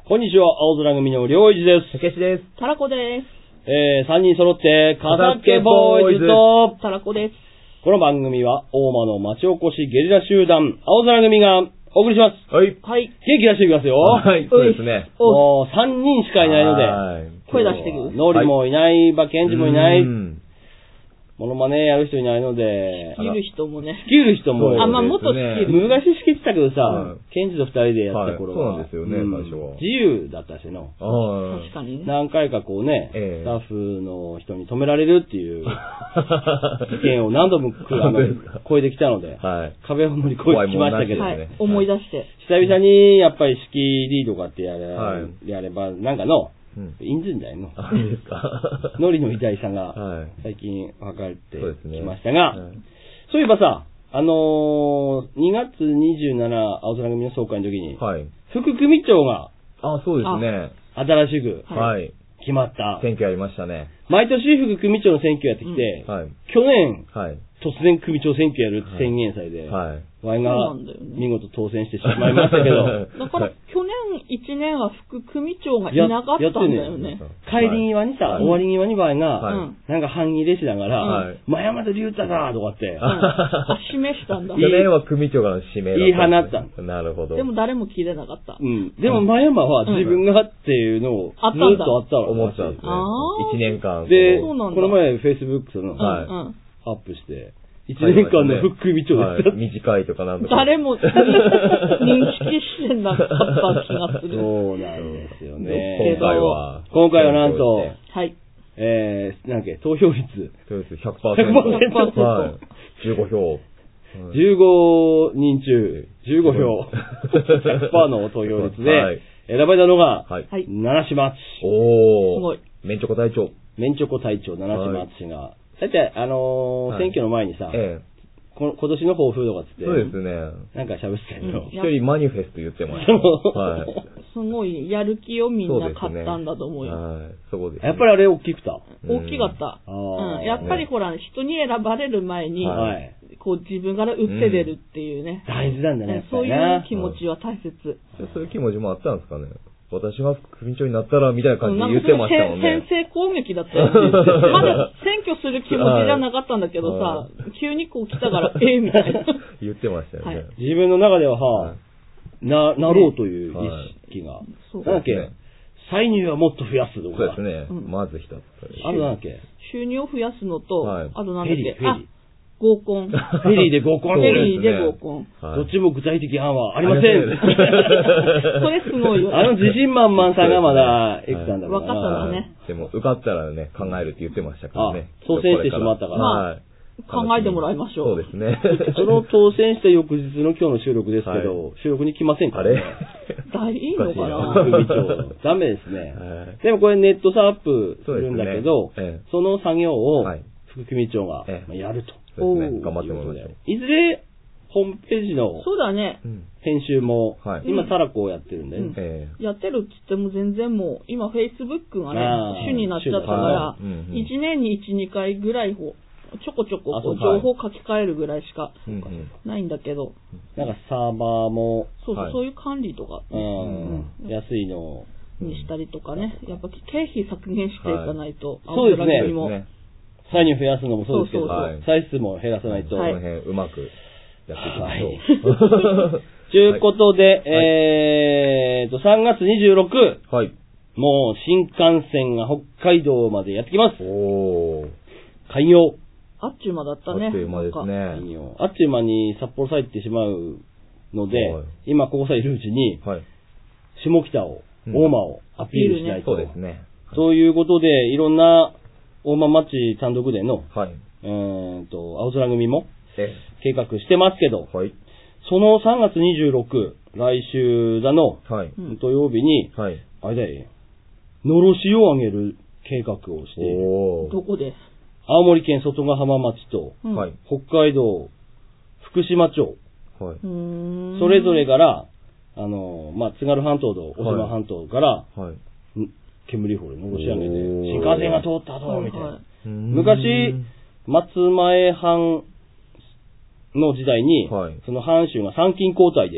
こんにちは、青空組の良一です。 たけしです。 たらこです。 3人揃って、かたっけボーイズと、 たらこです。 この番組は、大間の町おこしゲリラ集団、青空組がお送りします。 はい。 はい。 元気出していきますよ。 はい、そうですね。 もう、3人しかいないので、 声出してくる。 ノリもいない、ケンジもいない、モノマネやる人いないので、 仕切る人もね。 仕切る人も。 まあ、元仕切る。 昔仕切ってたけどさ、ケンジと2人でやった頃は。 そうなんですよね、最初は。 自由だったしの。 確かにね。 何回かこうね、スタッフの人に止められるっていう意見を何度も超えてきたので、壁を乗り越えてきましたけどね。 思い出して。 久々にやっぱり仕切りとかってやれば、なんかの、いいんじゃないのノリの偉大さが最近分かってきましたが、そういえばさ、2月27青空組の総会の時に、副組長が、 そうですね。 新しく決まった。 選挙やりましたね。 毎年副組長の選挙やってきて、去年、突然組長選挙やるって宣言祭で、ワイが見事当選してしまいましたけど。 だから、去年1年は副組長がいなかったんだよね。 帰り際にさ、終わり際にワイが、なんか半切れしながら、前山田龍太だとかって。 示したんだ。 去年は組長が指名だった。 言い放った。 なるほど。 でも誰も切れなかった。 でも前山は自分がっていうのをずっとあったら思ってたんですね。1年間。 で、この前 Facebook のアップして、1年間の副組長です。 短いとかなんとか。 誰も認識してなかった気がする。 そうなんですよね。 今回はなんと、 はい。 なんだっけ、投票率。 投票率 100%。15票。 15人中、15票。100% の投票率で、選ばれたのが、七島敦。 すごい。 メンチョコ隊長。 メンチョコ隊長、七島敦が、だって選挙の前にさ、今年の抱負とかつって、 そうですね。 なんか喋ってたけど、 一人マニフェスト言ってました。 すごい、やる気をみんな買ったんだと思うよ。 そうです。 やっぱりあれ大きくた。 大きかった。やっぱりほら、人に選ばれる前に、こう自分から打って出るっていうね。 大事なんだね。 そういう気持ちは大切。 そういう気持ちもあったんですかね。私が組長になったらみたいな感じで言ってましたもんね。 先制攻撃だったよね。まだ選挙する気持ちじゃなかったんだけどさ、急にこう来たからみたいな。 言ってましたよね。 自分の中ではなろうという意識が。なんだっけ、歳入はもっと増やすとか。 そうですね。まず一つ。 あとなんだっけ、 収入を増やすのと、あとなんだっけ、合コン。 フェリーで合コン。 フェリーで合コン。 どっちも具体的案はありません。 それすごいよ。 自信満々さんがまだエクさんだから。 分かったのね。 でも受かったらね、考えるって言ってましたからね。 当選してしまったから。 考えてもらいましょう。 そうですね。 その当選した翌日の今日の収録ですけど、収録に来ませんからね。 いいのかな。 ダメですね。でもこれネットサアップするんだけど、その作業を副組長がやると。 頑張ってもらいましょう。 いずれ、ホームページの編集も、今、タラコをやってるんで、 やってるって言っても全然もう、今、Facebook がね、主になっちゃったから、1年に1、2回ぐらい、ちょこちょこ情報書き換えるぐらいしかないんだけど。 なんかサーバーも、 そういう管理とか、 安いのにしたりとかね、やっぱ経費削減していかないと、 そうですね。歳入増やすのもそうですけど、歳出も減らさないと。 その辺うまくやっていきましょう。 ということで、3月26、もう新幹線が北海道までやってきます。開業。 あっちゅう間だったね。 あっちゅう間ですね。 あっちゅう間に札幌さ行ってしまうので、今ここさいるうちに、下北を、大間をアピールしないと。 そうですね。 ということで、いろんな大間町単独での、青空組も計画してますけど、その3月26、来週だの、土曜日に、あれだよ、のろしをあげる計画をしている。 どこで？ 青森県外ヶ浜町と、北海道福島町、それぞれから、津軽半島と大島半島から、煙掘りのろし上げて、新幹線が通ったぞ、みたいな。昔、松前藩の時代に、その藩主が参勤交代で、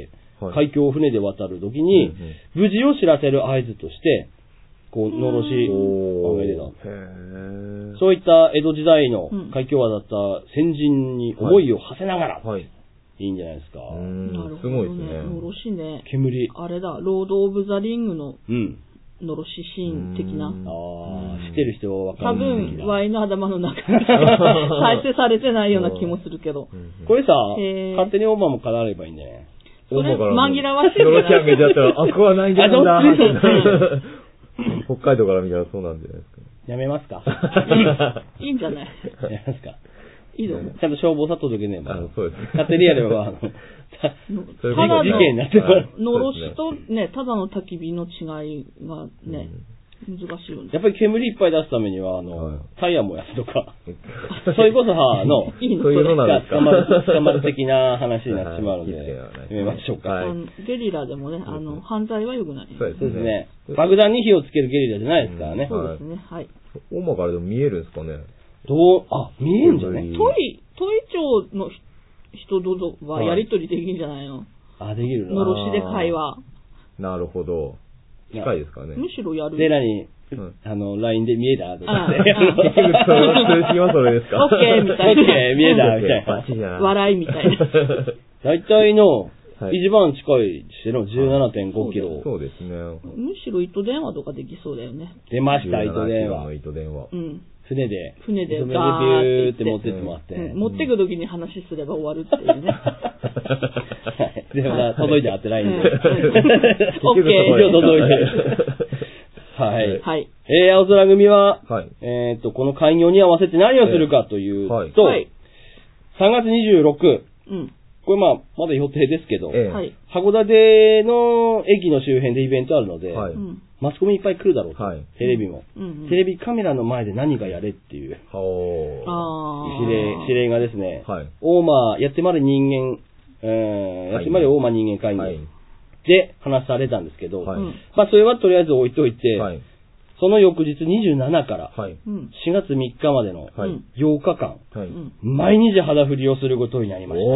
海峡を船で渡るときに、無事を知らせる合図として、こう、のろしを上げてた。そういった江戸時代の海峡渡った先人に思いを馳せながら、いいんじゃないですか。 すごいですね。 のろしね。 煙。 あれだ、ロード・オブ・ザ・リングののろしシーン的な。 知ってる人はわかる。 多分、ワイの頭の中に再生されてないような気もするけど。 これさ、勝手にオーバーも飾ればいいんだね。 それ、紛らわしい。 のろしあげちゃったら、あ、こはないんじゃないだ。北海道から見たらそうなんじゃないですか。 やめますか？ いいんじゃない？ やめますか？ いいの？ ちゃんと消防さ届けねえば。 そうです。 勝手にやれば、 ただの事件になってます。 のろしとね、ただの焚き火の違いがね、難しいよね。 やっぱり煙いっぱい出すためには、タイヤ燃やすとか、それこそそういうのなんですか？ 捕まる的な話になってしまうので、やめましょうか。 ゲリラでもね、犯罪は良くない。 そうですね。爆弾に火をつけるゲリラじゃないですからね。 そうですね、はい。 大間からでも見えるんですかね？ 見えるんじゃない？ トイ町の人とはやりとりできるんじゃないの？ できるのろしで会話。 なるほど。近いですかね。 むしろやる。 で、LINE で見えたとか。 結局、通知はそれですか？ オッケーみたいな。 オッケー見えたみたいな。 笑いみたいな。 大体の、一番近いしての 17.5 キロ。 そうですね。 むしろ糸電話とかできそうだよね。 出ました、糸電話。 うん。 船でガービューって持ってってもらって。 持ってくときに話すれば終わるっていうね。 でも届いてあってないんで。 オッケー。 一応届いてる。はい。 はい。 青空組は、この開業に合わせて何をするかというと、3月26、これまだ予定ですけど、函館の駅の周辺でイベントあるので、マスコミいっぱい来るだろうと、テレビも、テレビカメラの前で何かやれっていう指令がですね、大間やってまる人間、やってまる大間人間会議で話されたんですけど、それはとりあえず置いといて、その翌日27から4月3日までの8日間、毎日肌振りをすることになりました。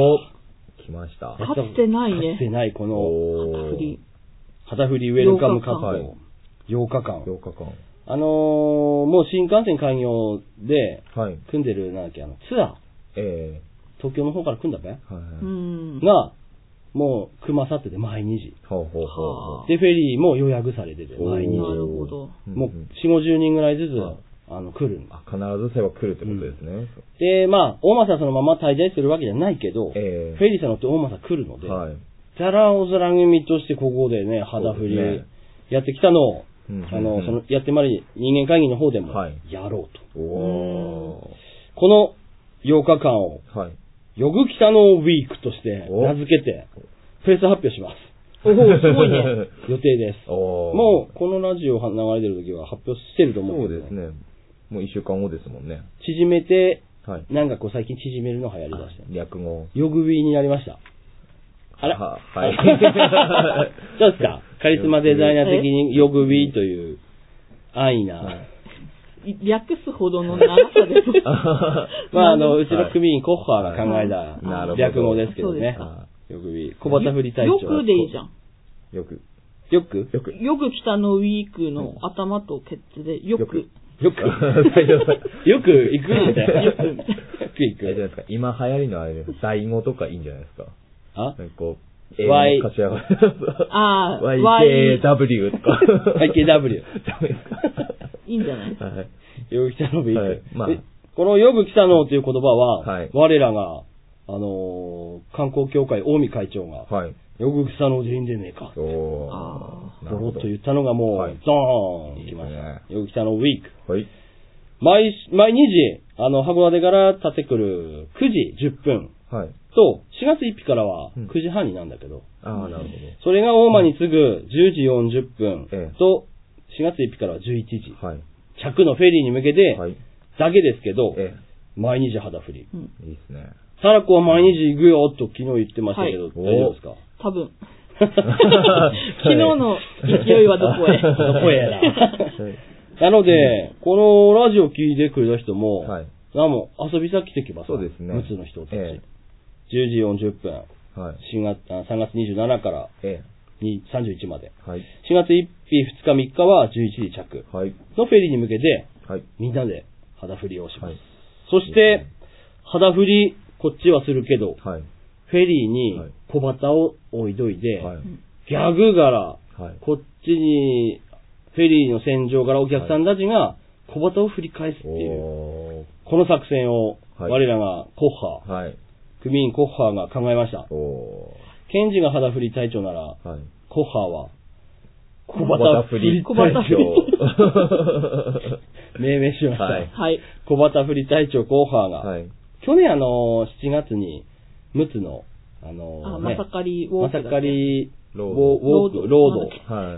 来ました。 かつてないね。 かつてないこの肌振りウェルカム活動。8日間。もう新幹線開業で組んでるツアー。東京の方から組んだべが、もう組まさってて毎日。で、フェリーも予約されてて毎日。 なるほど。 もう4、50人ぐらいずつ来る。 必ずせば来るってことですね。 で、大間さんそのまま滞在するわけじゃないけど、フェリーさん乗って大間さん来るので、ザラオズラ組としてここでね、肌振りやってきたのを、そのやってまる人間会議の方でもやろうと。この8日間を、ヨグキタノウィークとして名付けて、プレス発表します。 すごいね。 予定です。もう、このラジオ流れてる時は発表してると思う。 そうですね。もう1週間後ですもんね。 縮めて、なんか最近縮めるの流行りました。 略語。 ヨグビーになりました。あらはい。 どうですか？カリスマデザイナー的にヨグビーという安易な。 略すほどの長さです。 うちの組員コッハーが考えた略語ですけどね。ヨグビー。小旗振り隊長。 よくでいいじゃん。 よくよく北のウィークの頭とケツでよく。 よく行くみたいな。よく行く。 じゃないですか。今流行りのあれです。題語とかいいんじゃないですか。 Y、 YKW とか。 YKW。 いいんじゃないヨグキタノウィーク。このヨグキタノウという言葉は、我らが、観光協会近江会長が、ヨグキタノウでいいんでねえか。ボロッと言ったのがもう、ドーン来ました。ヨグキタノウィーク。毎日、函館から立ってくる9時10分。と、4月1日からは9時半になんだけど、 なるほど。 それが大間に次ぐ10時40分と、4月1日からは11時。着のフェリーに向けて、だけですけど、毎日肌振り。 いいですね。 サラコは毎日行くよと昨日言ってましたけど、大丈夫ですか？ 多分。昨日の勢いはどこへどこへやな。なので、このラジオ聞いてくれた人も、もう遊び先来てきます。 そうですね。 陸奥の人たち。10時40分。 はい、3月27から31まで。 はい、 4月1日、2日、3日は11時着のフェリーに向けて、はい、みんなで肌振りをします。はい、そして、肌振り、こっちはするけど、はい、フェリーに小旗を置いといて、はい、ギャグ柄、はい、こっちにフェリーの船上からお客さんたちが小旗を振り返すっていう、この作戦を我らがコッハー、はい、組員コッハーが考えました。ケンジが肌振り隊長なら、はい、コッハーは小旗振り隊長命名しました。はい、小旗振り隊長コッハーが、はい、去年7月に陸奥のまさかりロード、はい、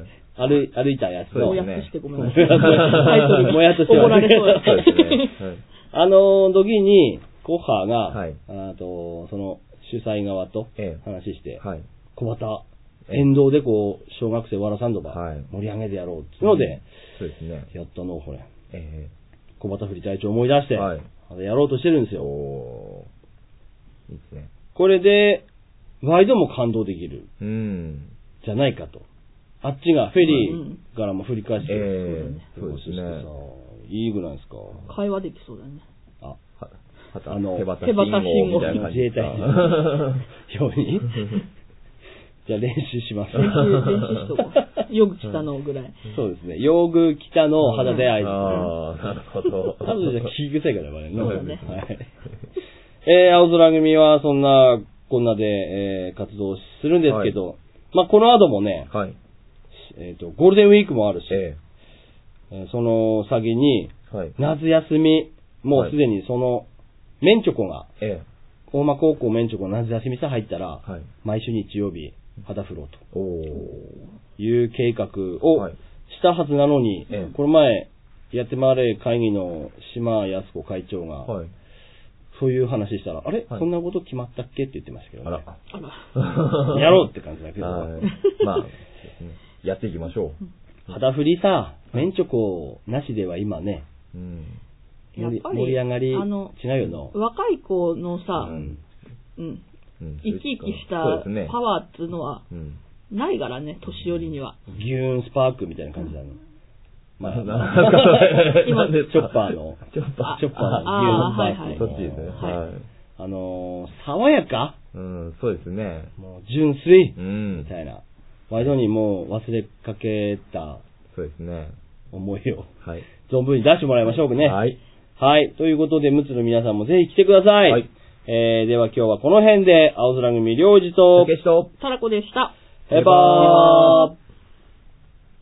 歩いたやつの。もやっとしてごめんなさい。 もやっとして怒られそうですね。 時に、コッハーが、はい、その主催側と話して、はい、小旗、沿道でこう、小学生わらサンドバー盛り上げてやろうっていうので、 そうですね。 やったのをこれ、小旗振り隊長思い出して、はい、やろうとしてるんですよ。 いいですね。 これで、ワイドも感動できる。じゃないかと。あっちがフェリーからも振り返して、 そうですね。 いいぐらいですか。 会話できそうだね。 手旗信号みたいな自衛隊のように。じゃあ練習します。 練習しとこう。用具来たのぐらい。 そうですね。用具来たの肌で合図。 なるほど。 多分じゃあ聞き臭いからね。そうね。はい。青空組はそんなこんなで、活動するんですけど、まあこの後もね、はい、ゴールデンウィークもあるし、その先に、夏休み、もうすでにその、メンチョコが、大間高校メンチョコの夏休みさ入ったら、毎週日曜日、肌振ろうという計画をしたはずなのに、この前、やってまれ会議の島康子会長が、そういう話したら、あれ、そんなこと決まったっけって言ってましたけどね。やろうって感じだけど。 まあ、やっていきましょう。肌振りさ、メンチョコなしでは今ね、盛り上がり違うよな。 若い子のさ、生き生きしたパワーっていうのはないからね、年寄りには。 ギューンスパークみたいな感じだね。まあ、今チョッパーのギューンスパーク。 そっちですね。 爽やか？ そうですね。 もう純粋みたいな。ワイドにもう忘れかけた。 そうですね。 思いを。存分に出してもらいましょうかね。はい。はい。ということで、陸奥の皆さんもぜひ来てください。はい。では今日はこの辺で、青空組領事と、 たけしと、 たらこでした。 バイバーイ。